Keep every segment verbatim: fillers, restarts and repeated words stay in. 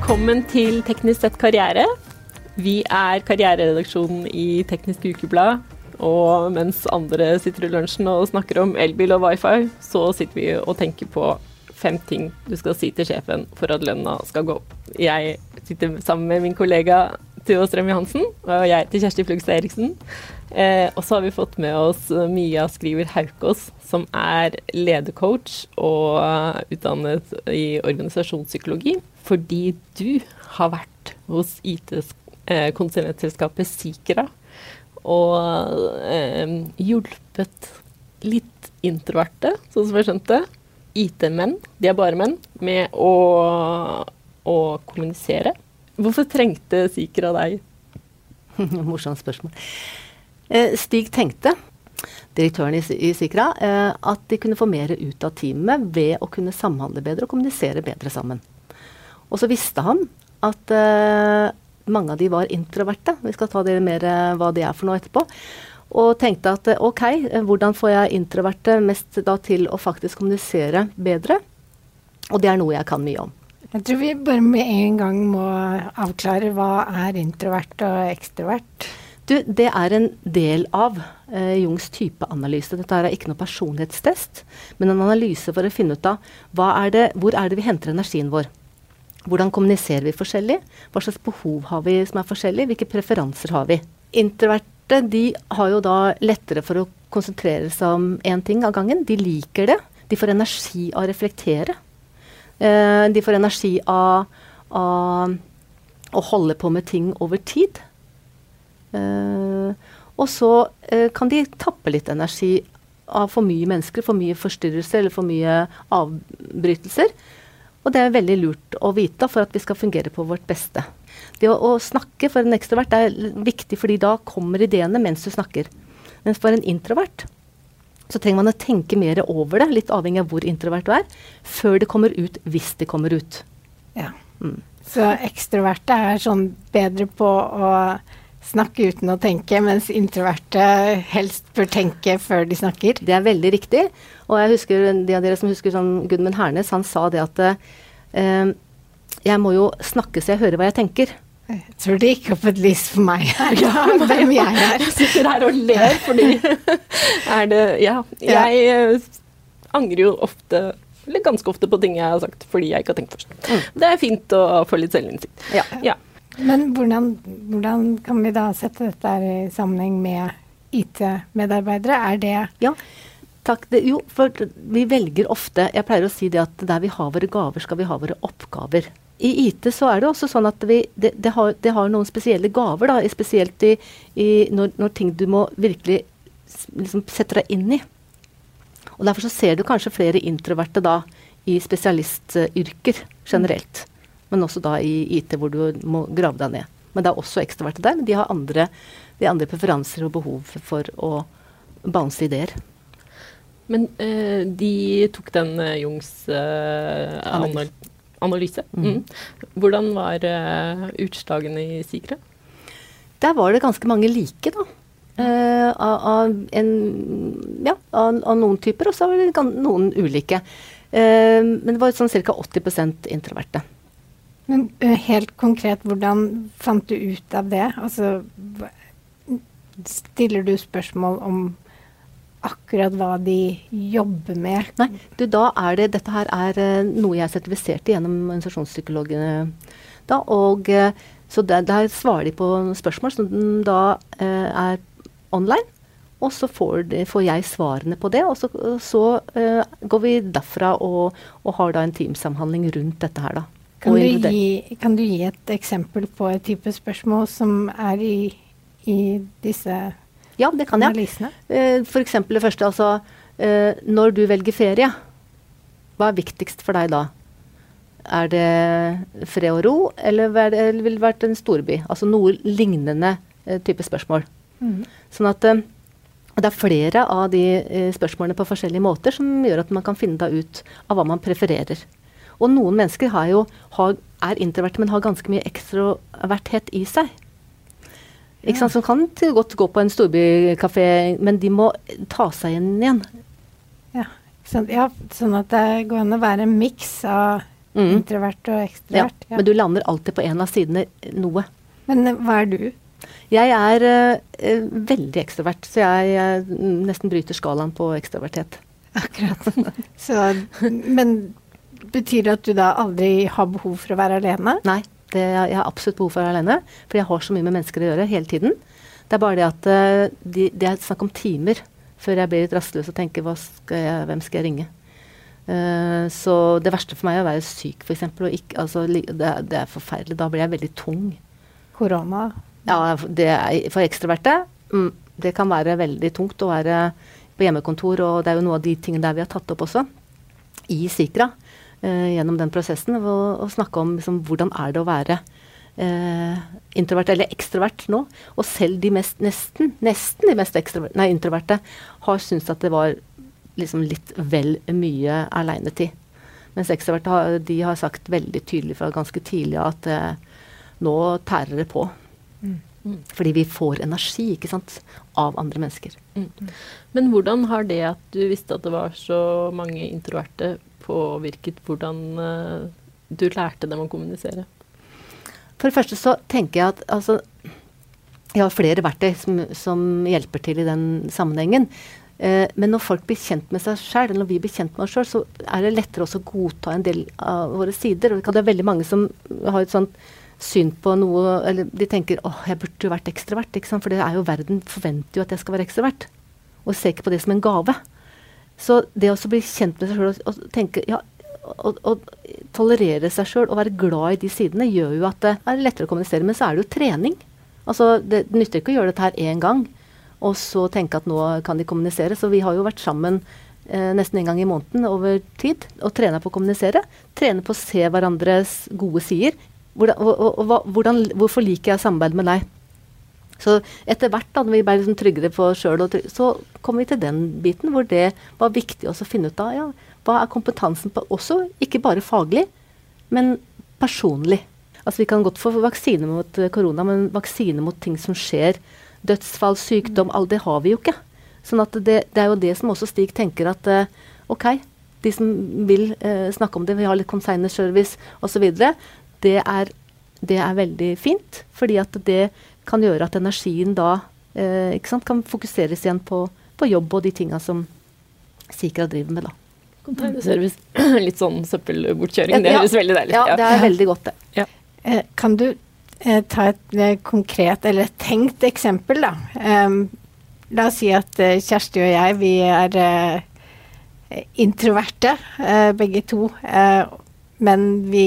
Velkommen til Teknisk sett karriere. Vi er karriereredaksjonen i Teknisk Ukeblad, og mens andre sitter i lunsjen og snakker om elbil og wifi, så sitter vi og tenker på fem ting du skal si til sjefen for at lønna skal gå opp. Jeg sitter sammen med min kollega Tuva Strøm-Johansen, og jeg heter Kjersti Flugstad Eriksen. Eh, og så har vi fått med oss Mia Skriver Haukås, som er ledercoach og utdannet i organisasjonspsykologi, fordi du har vært hos I T-konsulentselskapet Sikra og eh, hjulpet litt introverte, sånn som jeg skjønte, I T-menn, de er bare menn, med å, å kommunisere. Hvorfor trengte Sikra deg? Morsomt spørsmål. Stig tenkte, direktøren i, i Sikra, at de kunne få mer ut av teamet ved å kunne samhandle bedre og kommunisere bedre sammen. Og så visste han at uh, mange av de var introverte. Vi skal ta det mer uh, hva det er for noe etterpå. Og tenkte at uh, ok, hvordan får jeg introverte mest da til å faktisk kommunisere bedre? Og det er noe jeg kan mye om. Jeg tror vi bare med en gang må avklare hva er introvert og ekstrovert. Du, det er en del av uh, Jungs typeanalyse. Dette er ikke noe personlighetstest, men en analyse for å finne ut av hva er det, hvor er det vi henter energien vår. Hvordan kommuniserer vi forskjellig? Hva slags behov har vi som er forskjellig? Hvilke preferanser har vi? Introverte, de har jo da lettere for å konsentrere seg om en ting av gangen. De liker det. De får energi av å reflektere. Uh, de får energi av, av å holde på med ting over tid. Uh, og så uh, kan de tappe litt energi av for mye mennesker, for mye forstyrrelse eller for mye avbrytelser. Og det er veldig lurt å vite for at vi skal fungere på vårt beste. Det å, å snakke for en ekstrovert er viktig, fordi da kommer ideene mens du snakker. Men for en introvert så trenger man å tenke mer over det, litt avhengig av hvor introvert du er, før det kommer ut, hvis det kommer ut. Ja. Mm. Så ekstroverte er sånn bedre på å snakke uten å tenke, mens introverte helst bør tenke før de snakker. Det er veldig riktig. Og jeg husker, de av dere som husker sånn Gudmund Hernes, han sa det at eh, jeg må jo snakke så jeg hører hva jeg tenker. Jeg tror det gikk opp et lys for meg her, ja, hvem jeg er. Jeg sitter her og ler, fordi er det, ja, jeg ja. angrer jo ofte, eller ganske ofte på ting jeg har sagt, fordi jeg ikke har tenkt først. Mm. Det er fint å få litt selvinnsikt. Ja. Ja. Men hvordan, hvordan kan vi da sette dette i sammenheng med I T-medarbeidere? Er det... Ja, takk. Det, jo, for vi velger ofte, jeg pleier å si det at der vi har våre gaver, skal vi ha våre oppgaver. I I T så er det også sånn at vi, det, det, har, det har noen spesielle gaver, da, spesielt i, i når, når ting du må virkelig liksom, sette deg inn i. Og derfor så ser du kanskje flere introverte da i spesialistyrker generelt. Men også da i I T hvor du må grave deg ned. Men det er også ekstroverte der, men de har andre, de andre preferanser og behov for å bounce ideer. Men uh, de tok den uh, Jungs uh, analyse. analyse. Mm. Mm. Hvordan var uh, utslagene i Sikra? Der var det ganske mange like da. Uh, av, av, en, ja, av, av noen typer, og så var det noen ulike. Uh, men det var sånn cirka åtti prosent introverte. Men uh, helt konkret, hvordan fant du ut av det? Altså, stiller du spørsmål om akkurat hva de jobber med? Nei, du, da er det, dette her er uh, noe jeg sertifiserte gjennom organisasjonspsykologene da, og uh, så der, der svarer de på spørsmål som da uh, er online, og så får, de, får jeg svarene på det, og så, så uh, går vi derfra og, og har da en teamsamhandling rundt dette her da. Kan du, gi, kan du gi et eksempel på et type spørsmål som er i, i disse ja, det kan analysene? Jeg. For eksempel det første, altså, når du velger ferie, hva er viktigst for deg da? Er det fred og ro, eller vil det vært en storby? Altså noe lignende type spørsmål. Mm. Sånn at det er flere av de spørsmålene på forskjellige måter som gjør at man kan finne da ut av hva man prefererer. Og noen mennesker har jo, har, er introverte, men har ganske mye ekstroverthet i seg. Ikke sant? Som kan til godt gå på en storbykafé, men de må ta seg inn igjen. Ja, sånn, ja, sånn at det går an å være en miks av Mm. Introvert og ekstrovert. Ja. Ja. Men du lander alltid på en av sidene noe. Men hva er du? Jeg er uh, veldig ekstrovert, så jeg, jeg nesten bryter skalaen på ekstrovertet. Akkurat. Så, men betyr det at du da aldri har behov for å være alene? Nei, det, jeg har absolutt behov for å være alene, for jeg har så mye med mennesker å gjøre hele tiden. Det er bare det at uh, de, det er snakk om timer før jeg blir litt rastløs og tenker hva skal jeg, hvem skal jeg ringe? Uh, så det verste for meg er å være syk, for eksempel. Og ikke, altså, det, det er forferdelig. Da blir jeg veldig tung. Korona? Ja, det er, for ekstroverte, mm, det kan være veldig tungt å være på hjemmekontor, og det er jo noe av de tingene der vi har tatt opp også, i Sikra, uh, gjennom den prosessen, og, og snakke om liksom, hvordan er det å være Uh, introvert eller ekstrovert nå, og selv de mest, nesten, nesten de mest nei, introverte har syntes at det var liksom litt vel mye alenetid. Mens ekstroverte har, de har sagt veldig tydelig fra ganske tidlig at uh, nå tærer det på. Mm. Mm. Fordi vi får energi, ikke sant, av andre mennesker. Mm. Men hvordan har det at du visste at det var så mange introverte påvirket hvordan uh, du lærte dem å kommunisere? For det første så tenker jeg at altså, jeg har flere verktøy som, som hjelper til i den sammenhengen. Eh, men når folk blir kjent med seg selv, eller når vi blir kjent med oss selv, så er det lettere også å godta en del av våre sider. Og det er veldig mange som har et sånt syn på noe, eller de tenker, åh, jeg burde jo vært ekstrovert, ikke sant? For det er jo verden forventer jo at jeg skal være ekstrovert. Og ser ikke på det som en gave. Så det å bli kjent med seg selv og, og tenke, ja, Å, å tolerere seg selv og være glad i de sidene gjør jo at det er lettere å kommunisere, men så er det jo trening. Altså, det nytter ikke å gjøre dette her en gang, og så tenke at nå kan de kommunisere. Så vi har jo vært sammen eh, nesten en gang i måneden over tid, og trene på å kommunisere. Trene på å se hverandres gode sider. Hvordan, og, og, og, hvordan, hvorfor liker jeg samarbeid med deg? Så etter hvert da, når vi ble liksom tryggere på oss selv, så kom vi til den biten hvor det var viktig også å finne ut av, ja, hva er kompetansen på også, ikke bare faglig, men personlig. Altså vi kan godt få vaksine mot korona, men vaksine mot ting som skjer, dødsfall, sykdom, alt det har vi jo ikke. Sånn at det, det er jo det som også Stig tenker at, uh, ok, de som vil uh, snakke om det, vi har litt consignor service og så videre, det er, det er veldig fint, fordi at det kan gjøre at energien da, uh, ikke sant, kan fokuseres igjen på, på jobb og de tingene som Sikra driver med da. Containerservice. Litt sånn søppelbortkjøring. Det høres ja, veldig deilig ut. Ja, det er veldig godt det. Ja. Eh, kan du eh, ta et eh, konkret eller et tenkt eksempel da? Um, la oss si at eh, Kjersti og jeg, vi er eh, introverte, eh, begge to, eh, men vi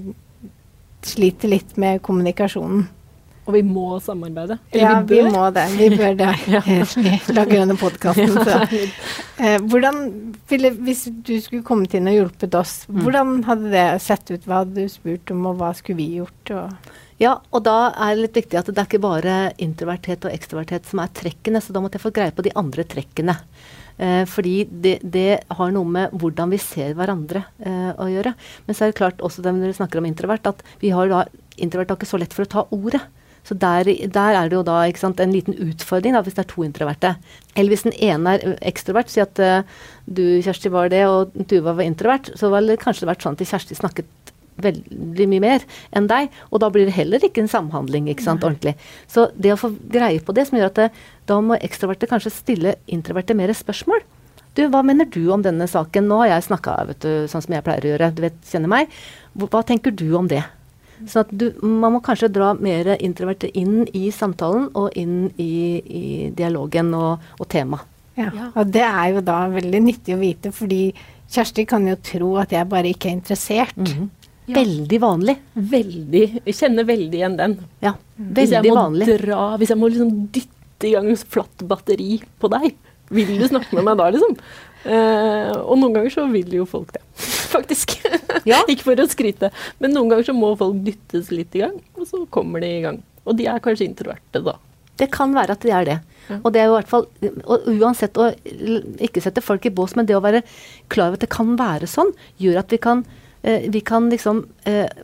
sliter litt med kommunikasjonen. Og vi må samarbeide. Eller ja, vi, vi må det. Vi bør det. Ja. Vi lager denne podcasten. Så. Eh, hvordan ville, hvis du skulle kommet inn og hjulpet oss, mm. hvordan hadde det sett ut? Hva hadde du spurt om, og hva skulle vi gjort? Og ja, og da er det litt viktig at det er ikke bare introverthet og ekstroverthet som er trekkene, så da måtte jeg få greie på de andre trekkene. Eh, fordi det, det har noe med hvordan vi ser hverandre eh, å gjøre. Men så er det klart også når vi snakker om introvert, at vi har da, introvert har ikke så lett for å ta ordet. Så der, der er det jo da ikke sant, en liten utfordring da, hvis det er to introverte. Eller hvis den ene er ekstrovert, si at uh, du, Kjersti, var det, og Tuva var introvert, så var det kanskje vært sånn at Kjersti snakket veldig mye mer enn deg, og da blir det heller ikke en samhandling, ikke sant, ordentlig. Så det å få greie på det, som gjør at det, da må ekstroverte kanskje stille introverte mer spørsmål. Du, hva mener du om denne saken? Nå har jeg snakket, vet du, sånn som jeg pleier å gjøre, du vet, kjenner meg. Hva tenker du om det? Så at du, man må kanskje dra mer introverte inn i samtalen og inn i, i dialogen og, og tema. Ja, og det er jo da veldig nyttig å vite, fordi Kjersti kan jo tro at jeg bare ikke er interessert. Mm-hmm. Ja. Veldig vanlig. Veldig. Jeg kjenner veldig igjen den. Ja, veldig hvis jeg må vanlig. Dra, hvis jeg må liksom dytte i gang flatt batteri på deg, vil du snakke med meg da, liksom? Uh, og noen ganger så vil jo folk det, faktisk. Ja. Ikke for å skryte, men noen ganger så må folk dyttes litt i gang, og så kommer de i gang. Og de er kanskje introverte da. Det kan være at de er det. Ja. Og det er jo i hvert fall, og uansett å ikke sette folk i bås, men det å være klar over at det kan være sånn, gjør at vi kan, eh, vi kan liksom eh,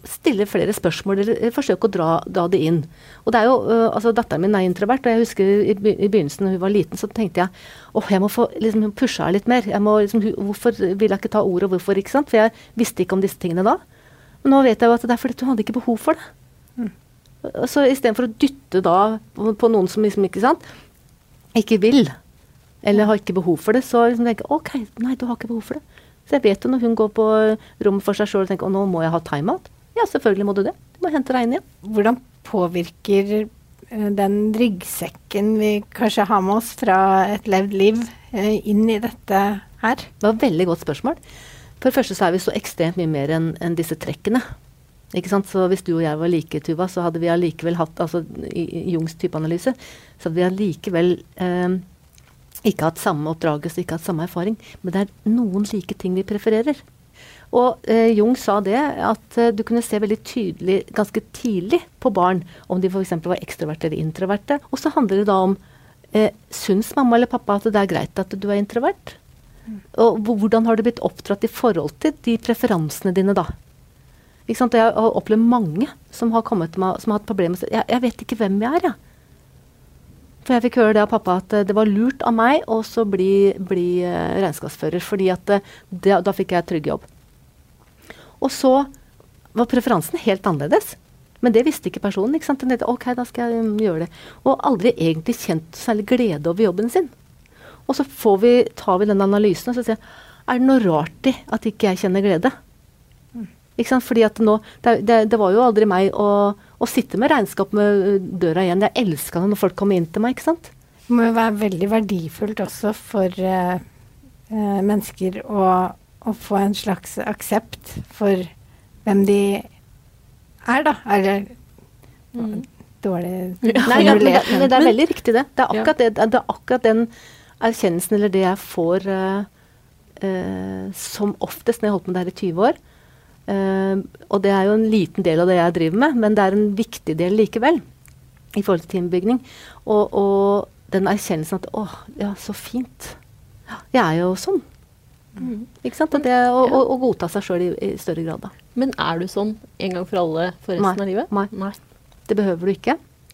stille flere spørsmål, eller forsøke å dra, dra det inn. Og det er jo, uh, altså datteren min er introvert, og jeg husker i, i begynnelsen når hun var liten, så tenkte jeg, åh, jeg må få liksom, pushe her litt mer. Jeg må, liksom, hvorfor vil jeg ikke ta ordet, og hvorfor, ikke sant? For jeg visste ikke om disse tingene da. Men nå vet jeg jo at det er fordi hun hadde ikke behov for det. Mm. Så i stedet for å dytte da på, på noen som liksom, ikke sant, ikke vil, eller har ikke behov for det, så liksom tenker jeg, ok, nei, du har ikke behov for det. Så jeg vet jo når hun går på rommet for seg selv og tenker, å, nå må jeg ha time-out. Ja, selvfølgelig må du det. Du må hente deg inn igjen. Hvordan påvirker den ryggsekken vi kanskje har med oss fra et levd liv inn i dette her? Det var et veldig godt spørsmål. For det første så er vi så ekstremt mye mer enn enn disse trekkene. Ikke sant? Så hvis du og jeg var like, Tuva, så hadde vi allikevel hatt, altså i, i Jungs typeanalyse, så hadde vi allikevel eh, ikke hatt samme oppdragelse, ikke hatt samme erfaring. Men det er noen like ting vi prefererer. Og eh, Jung sa det, at eh, du kunne se veldig tydelig, ganske tidlig på barn, om de for eksempel var ekstroverte eller introverte. Og så handler det da om, eh, syns mamma eller pappa at det er greit at du er introvert? Mm. Og hvordan har du blitt oppdratt i forhold til de preferansene dine da? Ikke sant? Jeg har opplevd mange som har kommet til meg, som har hatt problemer med å si, jeg, jeg vet ikke hvem jeg er, ja. For jeg fikk høre det av pappa at det var lurt av meg å så bli, bli uh, regnskapsfører, fordi at det, da fikk jeg trygg jobb. Og så var preferansen helt annerledes. Men det visste ikke personen. Ikke sant? Den tenkte, ok, da skal jeg um, gjøre det. Og aldri egentlig kjent særlig glede over jobben sin. Og så får vi, tar vi den analysen og så sier, er det noe rart i at ikke jeg kjenner glede? Ikke sant? Fordi at nå, det, det, det var jo aldri meg å, å sitte med regnskap med døra igjen. Jeg elsket det når folk kom inn til meg, ikke sant? Det må jo være veldig verdifullt også for uh, uh, mennesker å, å få en slags aksept for hvem de er, da. Er det mm. dårlig Nei, ja, men, det, men det er veldig riktig det. Det er akkurat, det, det er akkurat den erkjennelsen, eller det jeg får uh, uh, som oftest når jeg har holdt med det her i tyve år. Uh, og det er jo en liten del av det jeg driver med, men det er en viktig del likevel i forhold til teambygging. Og, og den erkjennelsen at åh, ja, så fint. Jeg er jo sånn. Mm. Ikke sant? Og det å, ja. å, å godta seg selv i, i større grad da. Men er du sånn en gang for alle for resten Nei. av livet? Nei. Nei. Det behøver du ikke.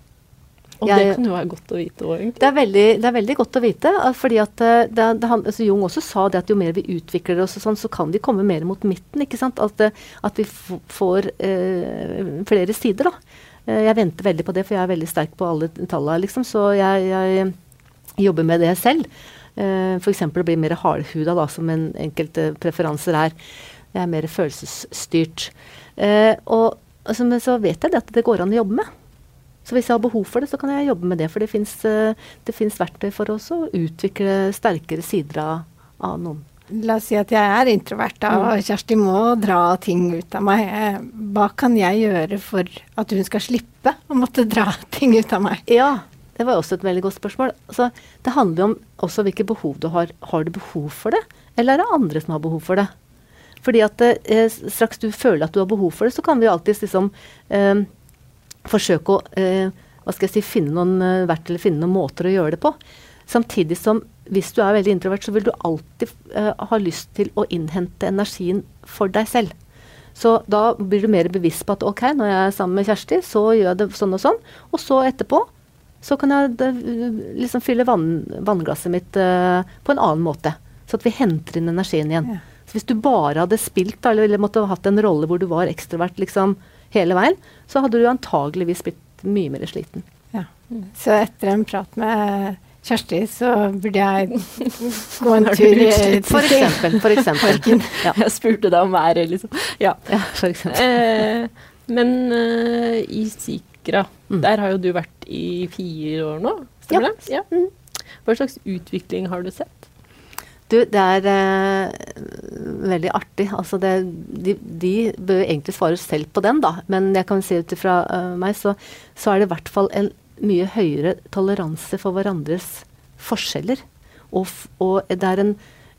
Og jeg, det kan jo være godt å vite også, egentlig. Det er veldig, det er veldig godt å vite, fordi at det, det, altså Jung også sa det at jo mer vi utvikler oss, og sånn, så kan vi komme mer mot midten, ikke sant? At, at vi f- får eh, flere sider da. Jeg venter veldig på det, for jeg er veldig sterk på alle tallene, liksom, så jeg, jeg jobber med det selv. Eh, for eksempel å bli mer hardhuda, da, som en enkelte preferanser er. Jeg er mer følelsesstyrt. Eh, og altså, men så vet jeg det at det går an å jobbe med. Så hvis jeg har behov for det, så kan jeg jobbe med det. For det finnes, det finnes verktøy for oss å utvikle sterkere sider av, av noen. La oss si at jeg er introvert, da, og Kjersti må dra ting ut av meg. Hva kan jeg gjøre for at hun skal slippe å måtte dra ting ut av meg? Ja, det var også et veldig godt spørsmål. Altså, det handler om også hvilke behov du har. Har du behov for det, eller er det andre som har behov for det? Fordi at eh, straks du føler at du har behov for det, så kan vi alltid liksom... Eh, forsøke å eh, hva skal jeg si, finne noen uh, verktøy eller finne noen måter å gjøre det på. Samtidig som hvis du er veldig introvert, så vil du alltid uh, ha lyst til å innhente energien for deg selv. Så da blir du mer bevisst på at ok, når jeg er sammen med Kjersti, så gjør jeg det sånn og sånn. Og så etterpå, så kan jeg det, liksom fylle vann, vannglasset mitt uh, på en annen måte. Så at vi henter inn energien igjen. Ja. Så hvis du bare hadde spilt, eller, eller måtte ha hatt en rolle hvor du var ekstrovert, liksom, hele veien, så hadde du antageligvis blitt mye mer sliten. Ja. Så etter en prat med Kjersti, så burde jeg gå en tur i For eksempel. For eksempel. Ja. Jeg spurte deg om været, liksom. Ja, ja for eksempel. Eh, men eh, i Sikra, mm. der har jo du vært i fire år nå, stemmer ja. det? Ja. Mm. Hva slags utvikling har du sett? Du, det er eh, veldig artig. Altså det, de, de bør egentlig svare selv på den, da. Men jeg kan si ut fra uh, meg, så, så er det i hvert fall en mye høyere toleranse for hverandres forskjeller. Og, f- og det er en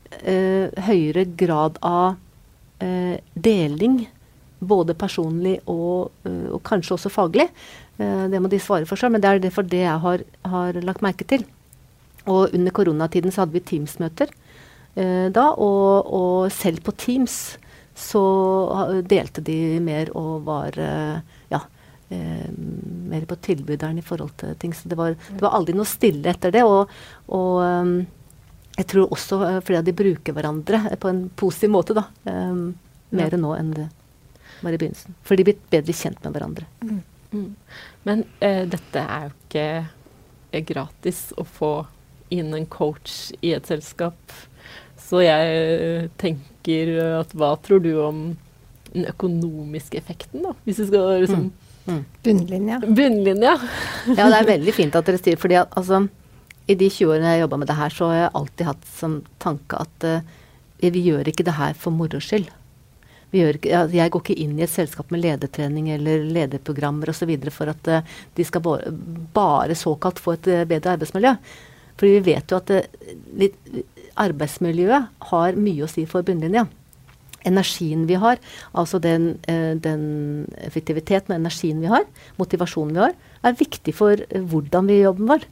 uh, høyere grad av uh, deling, både personlig og, uh, og kanskje også faglig. Uh, det må de svare for seg, men det er derfor det jeg har, har lagt merke til. Og under koronatiden så hadde vi Teams-møter. Da, og, og selv på Teams så delte de mer og var ja, eh, mer på tilbyderen i forhold til ting. Så det var, det var aldri noe stille etter det. Og, og um, jeg tror også fordi de bruker hverandre på en positiv måte, da. Um, mer ja. Nå enn det var i begynnelsen. For de blir bedre kjent med hverandre. Mm. Mm. Men eh, dette er jo ikke er gratis å få inn en coach i et selskap. Så jeg tenker at hva tror du om den økonomiske effekten, da? Hvis du skal liksom mm. Mm. Bunnlinja. Bunnlinja. Ja, det er veldig fint at dere sier, fordi at, altså, i de tjue årene jeg jobbet med det her, så har jeg alltid hatt som tanke at uh, vi gjør ikke det her for moro skyld. Vi gjør ikke, jeg går ikke inn i et selskap med ledertrening eller lederprogrammer og så videre for at uh, de skal bare, bare såkalt få et uh, bedre arbeidsmiljø. Fordi vi vet jo at uh, litt, arbeidsmiljøet har mye å si for bunnlinja. Energien vi har, altså den, uh, den effektiviteten og energien vi har, motivasjonen vi har, er viktig for uh, hvordan vi jobber vår.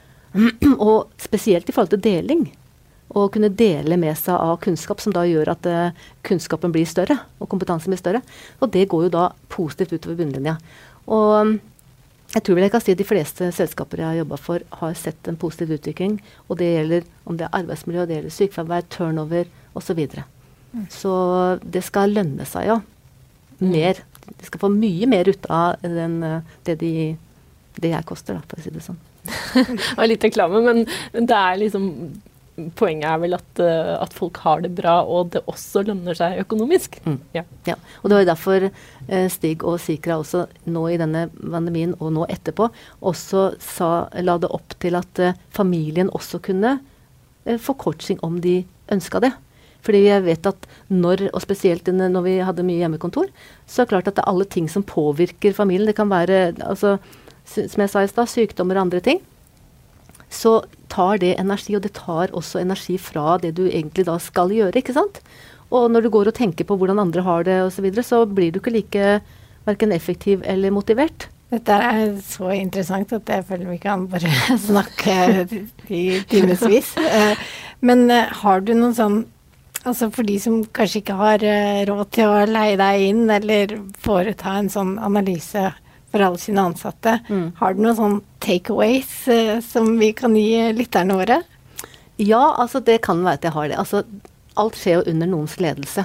Og spesielt i forhold til deling. Å kunne dele med seg av kunnskap som da gjør at uh, kunnskapen blir større, og kompetansen blir større. Og det går jo da positivt utover bunnlinja. Og um, jeg tror vel jeg kan si at de fleste selskaper jeg har jobbet for, har sett en positiv utvikling. Og det gjelder om det er arbeidsmiljø, det gjelder sykefravær, turnover osv. Så, videre. mm. Så det skal lønne seg, ja. Mer. De skal få mye mer ut av den, det, de, det jeg koster, da, for å si det sånn. Det var litt reklame, men det er liksom poenget er vel at, uh, at folk har det bra, og det også lønner seg økonomisk. Mm. Ja. Ja. Og det var jo derfor uh, Stig og Sikra også nå i denne pandemien og nå etterpå også sa, la det opp til at uh, familien også kunne uh, få coaching om de ønsket det. Fordi jeg vet at når, og spesielt når vi hadde mye hjemmekontor, så er det klart at det er alle ting som påvirker familien. Det kan være, altså, som jeg sa i stad, sykdommer og andre ting. Så tar det energi, og det tar også energi fra det du egentlig da skal gjøre, ikke sant? Og når du går og tenker på hvordan andre har det og så videre, så blir du ikke like hverken effektiv eller motivert. Dette er så interessant at jeg føler vi kan bare snakke i timesvis. Men har du noen sånn, altså for de som kanskje ikke har råd til å leie deg inn, eller foreta en sånn analyse for alle sine ansatte. Mm. Har du noen sånn takeaways eh, som vi kan gi lytterne våre? Ja, altså det kan være at jeg har det. Altså, alt skjer jo under noens ledelse.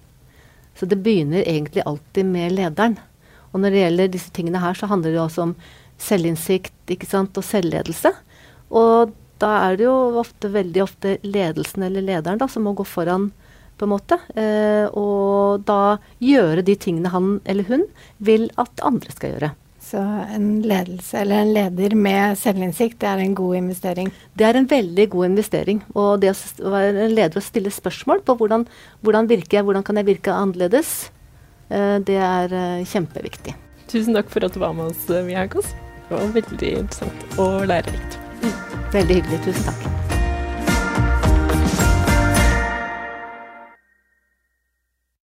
Så det begynner egentlig alltid med lederen. Og når det gjelder disse tingene her, så handler det også om selvinnsikt, ikke sant, og selvledelse. Og da er det jo ofte, veldig ofte ledelsen eller lederen da, som må gå foran på en måte, eh, og da gjøre de tingene han eller hun vil at andre skal gjøre. Så en ledelse eller en leder med selvinnsikt, det er en god investering? Det er en veldig god investering, og det å være en leder og stille spørsmål på hvordan, hvordan virker jeg, hvordan kan jeg virke annerledes, eh, det er eh, kjempeviktig. Tusen takk for at du var med oss, Mia Kåss. Det var veldig interessant og lærerikt. Mm. Veldig hyggelig, tusen takk.